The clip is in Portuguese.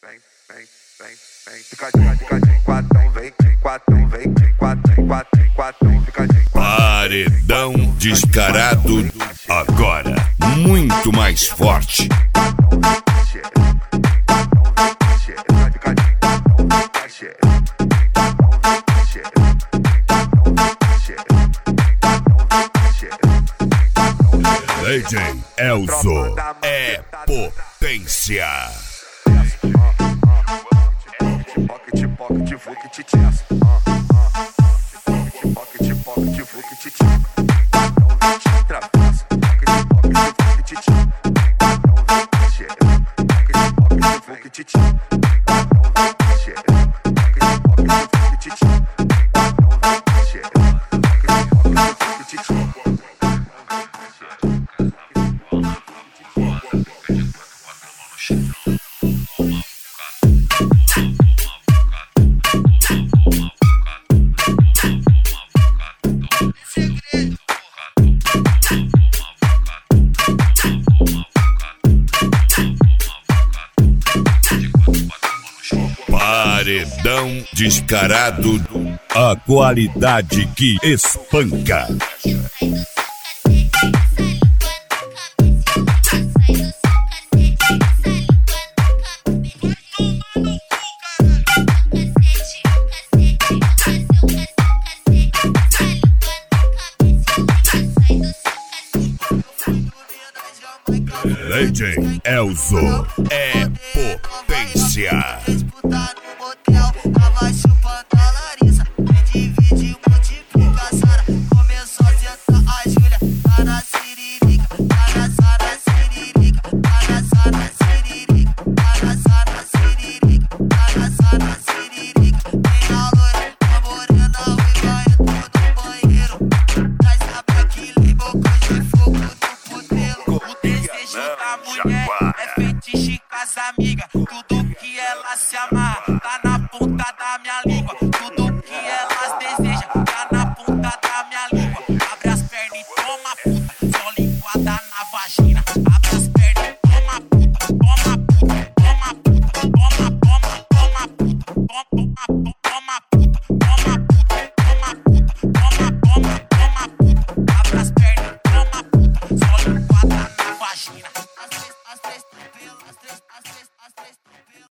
Paredão descarado, agora muito mais forte. DJ Elzo é potência. Paredão descarado, a qualidade que espanca. DJ Elzo é potência. É fetiche com as amigas, tudo que ela se amarra.